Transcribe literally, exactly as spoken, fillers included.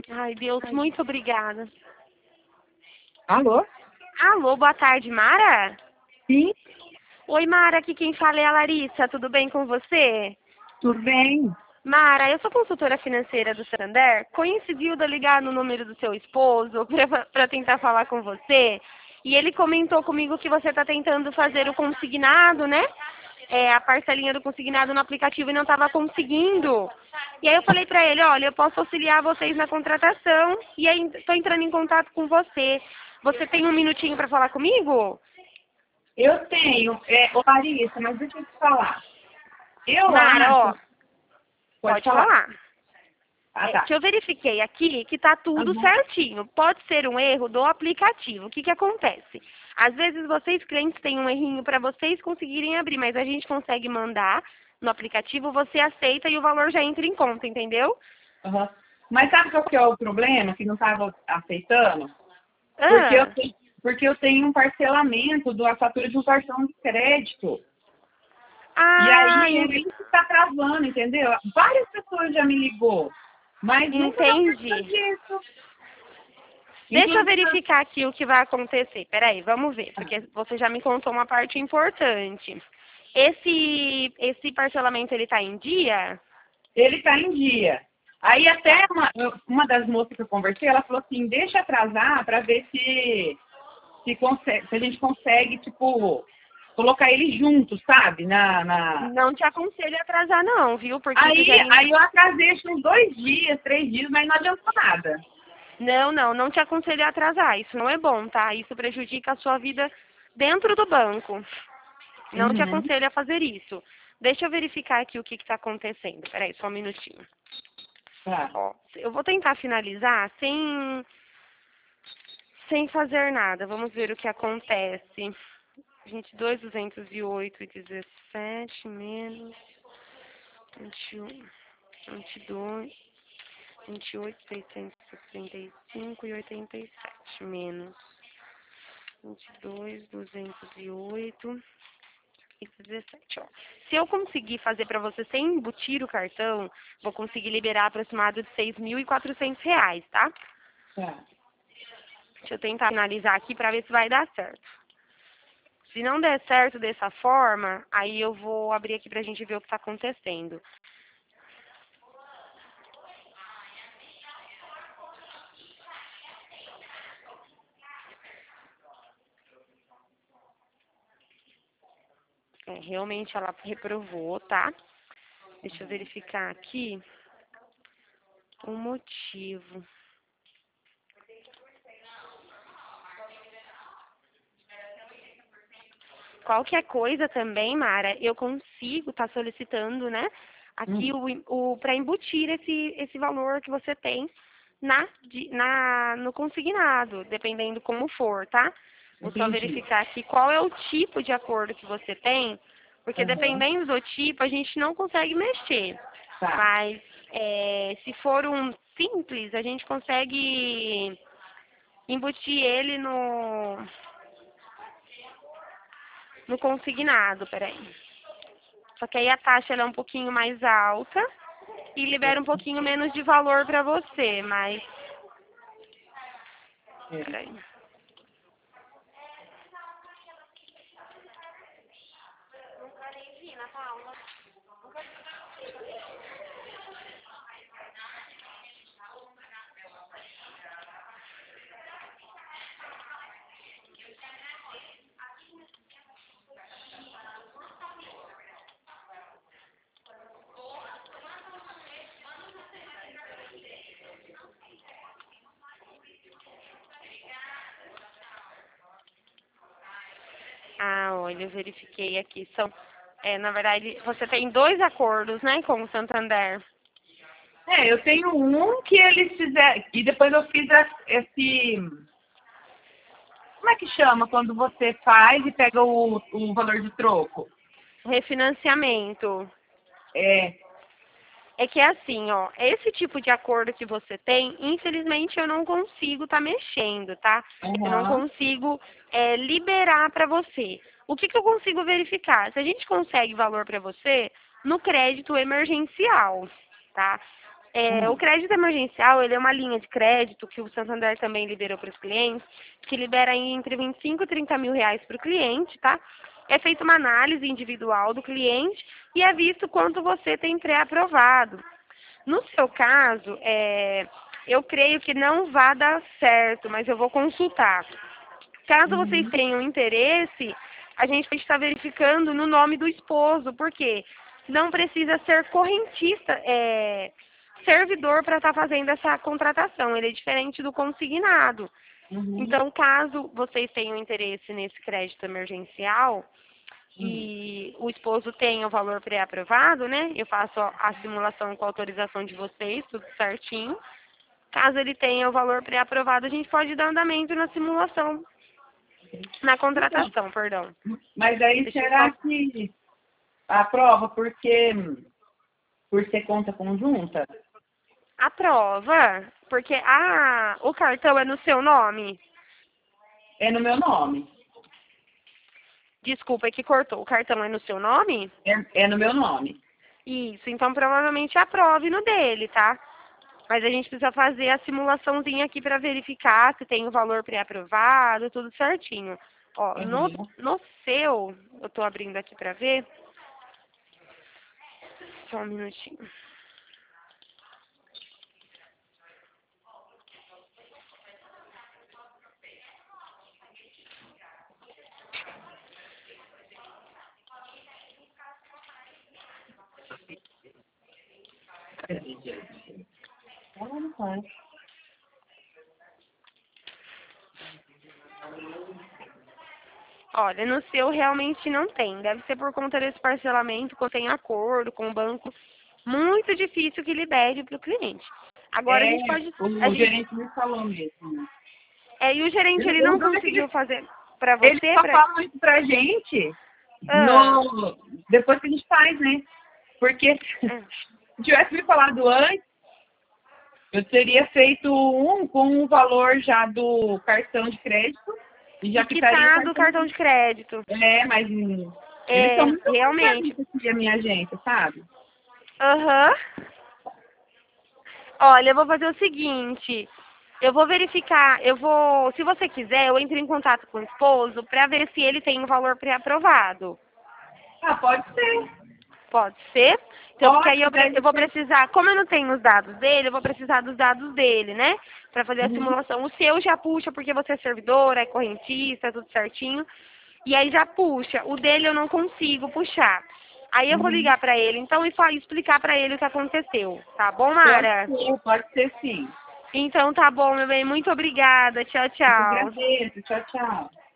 Ai, Deus, muito obrigada. Alô? Alô, boa tarde, Mara? Sim, Oi, Mara, aqui quem fala é a Larissa, tudo bem com você? tudo bem. Mara, eu sou consultora financeira do Santander. Coincidiu de eu ligar no número do seu esposo para tentar falar com você. E ele comentou comigo que você está tentando fazer o consignado, né? É, a parcelinha do consignado no aplicativo e não estava conseguindo. E aí eu falei para ele, olha, eu posso auxiliar vocês na contratação e aí estou entrando em contato com você. Você tem um minutinho para falar comigo? Eu tenho, é, ô Larissa, mas deixa eu te falar. Eu Mara, ó, acho, pode pode falar. falar. Ah, É, tá. que eu verifiquei aqui que está tudo Uhum. certinho. Pode ser um erro do aplicativo. O que, que acontece? Às vezes vocês, clientes, têm um errinho para vocês conseguirem abrir, mas a gente consegue mandar no aplicativo, você aceita e o valor já entra em conta, entendeu? Uhum. Mas sabe qual que é o problema que não estava aceitando? Porque eu, Ah, tenho, porque eu tenho um parcelamento da fatura de um cartão de crédito. E ah aí en- é isso que está travando, entendeu? Várias pessoas já me ligou, mas nunca deu conta entendi. disso. Deixa eu Inclusive, verificar aqui o que vai acontecer. Peraí, vamos ver, porque você já me contou uma parte importante. Esse, esse parcelamento, ele está em dia? ele está em dia. Aí até Tá. uma, uma das moças que eu conversei, ela falou assim, deixa atrasar para ver se, se, consegue, se a gente consegue, tipo, colocar ele junto, sabe? Na, na... Não te aconselho a atrasar não, viu? Porque isso Aí, gera... in- aí eu atrasei acho, uns dois dias, três dias, mas não adiantou nada. Não, não, não te aconselho a atrasar. Isso não é bom, tá? Isso prejudica a sua vida dentro do banco. Não te Uhum. aconselho a fazer isso. Deixa eu verificar aqui o que está acontecendo. Peraí, só um minutinho. Tá. Ó, eu vou tentar finalizar sem, sem fazer nada. Vamos ver o que acontece. vinte e dois, duzentos e oito e dezessete menos vinte e um, vinte e dois, vinte e oito, seiscentos e sessenta e cinco e oitenta e sete menos vinte e dois, duzentos e oito e dezessete, ó. Se eu conseguir fazer para você sem embutir o cartão, vou conseguir liberar aproximado de seis mil e quatrocentos reais, tá? Tá. Deixa eu tentar analisar aqui para ver se vai dar certo. Se não der certo dessa forma, aí eu vou abrir aqui pra gente ver o que está acontecendo. É, realmente ela reprovou, tá? Deixa eu verificar aqui o motivo. Qualquer coisa também, Mara, eu consigo estar solicitando, né? Aqui Hum. o, o para embutir esse, esse valor que você tem na, de- na, no consignado, dependendo como for, tá? Vou só Entendi. verificar aqui qual é o tipo de acordo que você tem, porque Aham. dependendo do tipo, a gente não consegue mexer. Tá. Mas é, se for um simples, a gente consegue embutir ele no, no consignado, peraí. Só que aí a taxa ela é um pouquinho mais alta e libera um pouquinho menos de valor para você, mas... É. Peraí. Ah, olha, eu verifiquei aqui. São, é, na verdade, você tem dois acordos, né, com o Santander. É, eu tenho um que eles fizeram, e depois eu fiz a- esse, como é que chama quando você faz e pega o, o valor de troco? Refinanciamento. É, É que é assim, ó, esse tipo de acordo que você tem, infelizmente eu não consigo estar mexendo, tá? Eu não aham, consigo é, liberar para você. O que, que eu consigo verificar? Se a gente consegue valor para você no crédito emergencial, tá? É, o Hum. crédito emergencial, ele é uma linha de crédito que o Santander também liberou para os clientes, que libera aí entre vinte e cinco e trinta mil reais para o cliente, tá? É feita uma análise individual do cliente e é visto quanto você tem pré-aprovado. No seu caso, é, eu creio que não vai dar certo, mas eu vou consultar. Caso vocês Uhum. tenham interesse, a gente vai estar verificando no nome do esposo, porque não precisa ser correntista, é, servidor para estar fazendo essa contratação. Ele é diferente do consignado. Uhum. Então, caso vocês tenham interesse nesse crédito emergencial Hum. e o esposo tenha o valor pré-aprovado, né? Eu faço a simulação com a autorização de vocês, tudo certinho. Caso ele tenha o valor pré-aprovado, a gente pode dar andamento na simulação, na Então, contratação, perdão. mas aí Deixa eu será só... que aprova porque por ser conta conjunta? A prova, porque ah, o cartão é no seu nome. É no meu nome. Desculpa, é que cortou. O cartão é no seu nome? É, é no meu nome. Isso, então provavelmente aprove no dele, tá? Mas a gente precisa fazer a simulaçãozinha aqui para verificar se tem o valor pré-aprovado, tudo certinho. Ó, no, Uhum. no seu, eu tô abrindo aqui para ver. Só um minutinho. Ela não faz. Olha, no seu realmente não tem. Deve ser por conta desse parcelamento, quando tem acordo com o banco. Muito difícil que libere para o cliente. Agora a É, gente pode. A o gente, gerente me falou mesmo. é, e o gerente Eu, ele eu não não sei que conseguiu ele, fazer para ele você? só Pra, fala isso pra gente ah, no, depois que a gente faz, né? Porque ah. se tivesse me falado antes, eu teria feito um com o valor já do cartão de crédito e E já quitaria o quitado o cartão. cartão de crédito. É, mas hum, eles são É, muito ruins pra realmente. mim aqui, a minha agência, sabe? Aham. Olha, eu vou fazer o seguinte. Eu vou verificar, eu vou, se você quiser, eu entro em contato com o esposo para ver se ele tem o valor pré-aprovado. Ah, pode ser. Pode ser? Então, porque aí Pode, eu, pre- deve eu vou ser. precisar, como eu não tenho os dados dele, eu vou precisar dos dados dele, né? Para fazer a Uhum. simulação. O seu já puxa porque você é servidor, é correntista, tudo certinho. E aí já puxa. O dele eu não consigo puxar. Aí eu vou Uhum. ligar para ele, então, e só explicar para ele o que aconteceu. Tá bom, Pode Mara? ser, pode ser sim. Então tá bom, meu bem. Muito obrigada. Tchau, Eu tchau. agradeço. Tchau, tchau.